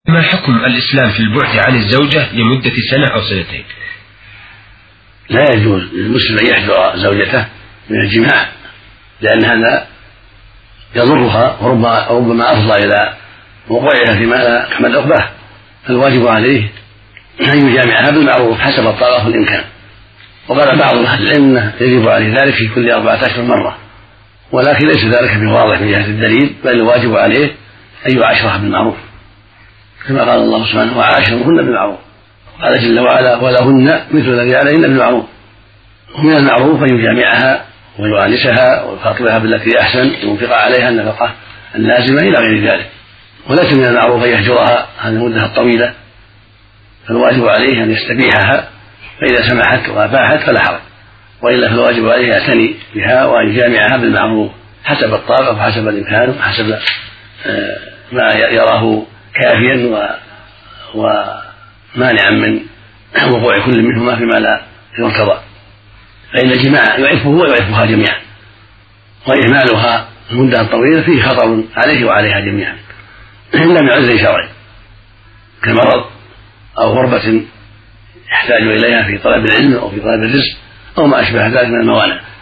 ما حكم الإسلام في البعد عن الزوجة لمدة سنة أو سنتين؟ لا يجوز للمسلم أن يحجر زوجته من الجماع، لأن هذا يضرها وربما أفضى إلى وقوعها فيما لا يحمد عقباه. فالواجب عليه أن يجامعها بالمعروف حسب الطاقة والإمكان. وقال بعض أهل العلم يجب عليه ذلك في كل 14 مرة، ولكن ليس ذلك بواضح من جهة الدليل، بل الواجب عليه أن يعاشرها بالمعروف كما قال الله سبحانه وعاشرهن بالمعروف. قال جل وعلا ولهن مثل الذي عليهن بالمعروف. ومن المعروف أن يجامعها ويؤانسها ويخاطبها بالتي أحسن وينفق عليها النفقة اللازمة إلى غير ذلك. وليس من المعروف أن يهجرها هذه المدة الطويلة، فالواجب عليه أن يستبيحها، فإذا سمحت وأباحت فلا حرج، وإلا فالواجب عليه يعتني بها وأن يجامعها بالمعروف حسب الطاقة وحسب الإمكان وحسب ما يراه كافيا ومانعا من وقوع كل منهما فيما لا يرتضى. فإن الجماع يعفه ويعفها جميعا، وإهمالها المدة الطويلة فيه خطر عليه وعليها جميعا إلا من عذر شرعي كمرض أو غربة يحتاج إليها في طلب العلم أو في طلب الرزق أو ما أشبه ذلك من الموانع.